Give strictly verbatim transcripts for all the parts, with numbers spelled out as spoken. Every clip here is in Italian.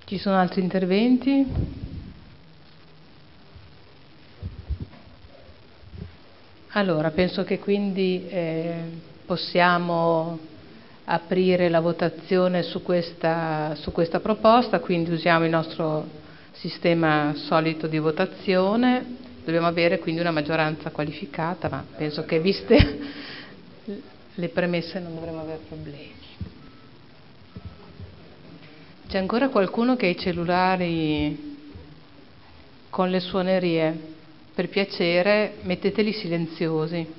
Ci sono altri interventi? Allora, penso che quindi eh, possiamo aprire la votazione su questa, su questa proposta, quindi usiamo il nostro sistema solito di votazione. Dobbiamo avere quindi una maggioranza qualificata, ma penso che viste le premesse non dovremo avere problemi. C'è ancora qualcuno che ha i cellulari con le suonerie? Per piacere metteteli silenziosi.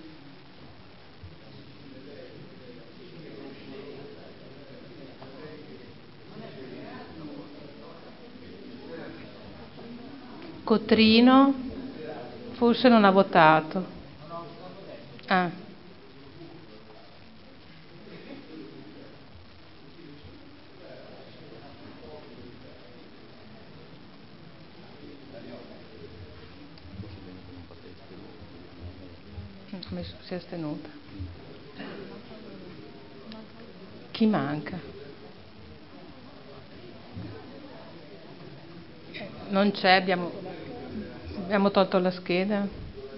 Cotrino forse non ha votato. Ah. Come si è astenuta? Chi manca? Non c'è, abbiamo, abbiamo tolto la scheda.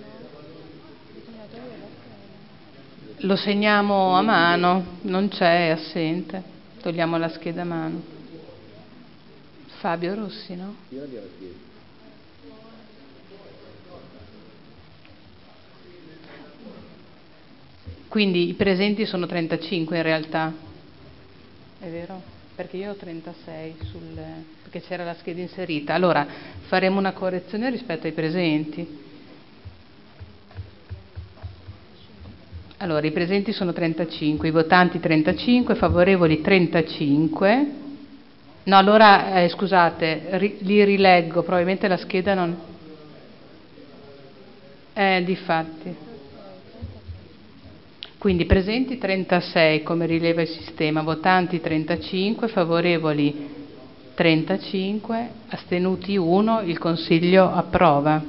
Lo segniamo a mano, non c'è, è assente. Togliamo la scheda a mano. Fabio Rossi, no? Quindi i presenti sono trentacinque in realtà, è vero? Perché io ho trentasei, sul, perché c'era la scheda inserita. Allora faremo una correzione rispetto ai presenti. Allora i presenti sono trentacinque, i votanti trentacinque, favorevoli trentacinque. No, allora eh, scusate, ri, li rileggo, probabilmente la scheda non... Eh, difatti. Quindi presenti trentasei come rileva il sistema, votanti trentacinque, favorevoli trentacinque, astenuti uno, il Consiglio approva.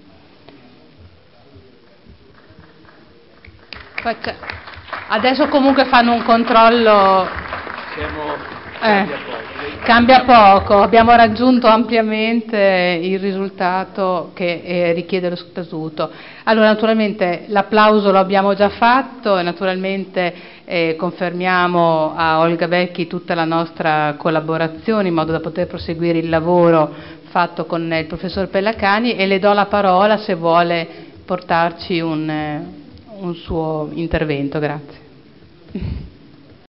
Faccia... Adesso comunque fanno un controllo... Siamo... Eh. Cambia poco, abbiamo raggiunto ampiamente il risultato che eh, richiede lo statuto. Allora naturalmente l'applauso lo abbiamo già fatto e naturalmente eh, confermiamo a Olga Vecchi tutta la nostra collaborazione in modo da poter proseguire il lavoro fatto con il professor Pellacani e le do la parola se vuole portarci un, un suo intervento. Grazie.